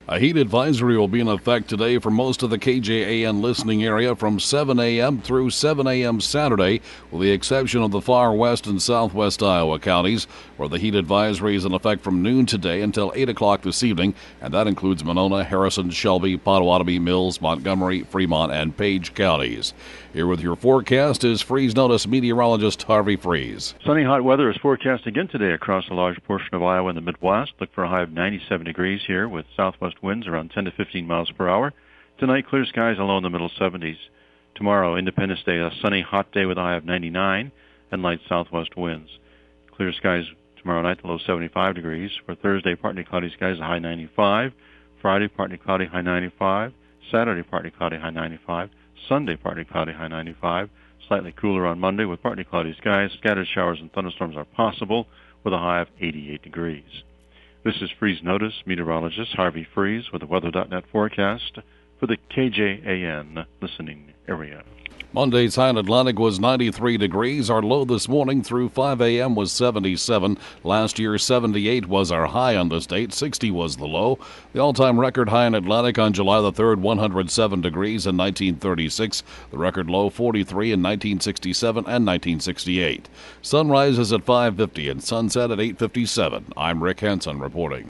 A heat advisory will be in effect today for most of the KJAN listening area from 7 a.m. through 7 a.m. Saturday, with the exception of the far west and southwest Iowa counties, where the heat advisory is in effect from noon today until 8 o'clock this evening, and that includes Monona, Harrison, Shelby, Potawatomi, Mills, Montgomery, Fremont, and Page counties. Here with your forecast is Freeze Notice meteorologist Harvey Freeze. Sunny hot weather is forecast again today across a large portion of Iowa and the Midwest. Look for a high of 97 degrees here with southwest winds around 10 to 15 miles per hour. Tonight, clear skies along in the middle 70s. Tomorrow, Independence Day, a sunny, hot day with a high of 99 and light southwest winds. Clear skies tomorrow night, the low 75 degrees. For Thursday, partly cloudy skies, a high 95. Friday, partly cloudy, high 95. Saturday, partly cloudy, high 95. Sunday, partly cloudy, high 95. Slightly cooler on Monday with partly cloudy skies. Scattered showers and thunderstorms are possible with a high of 88 degrees. This is Freeze Notice meteorologist Harvey Freeze with the Weather.net forecast for the KJAN listening area. Monday's high in Atlantic was 93 degrees. Our low this morning through 5 a.m. was 77. Last year, 78 was our high on this date. 60 was the low. The all-time record high in Atlantic on July the 3rd, 107 degrees in 1936. The record low, 43 in 1967 and 1968. Sunrise is at 5:50 and sunset at 8:57. I'm Rick Henson reporting.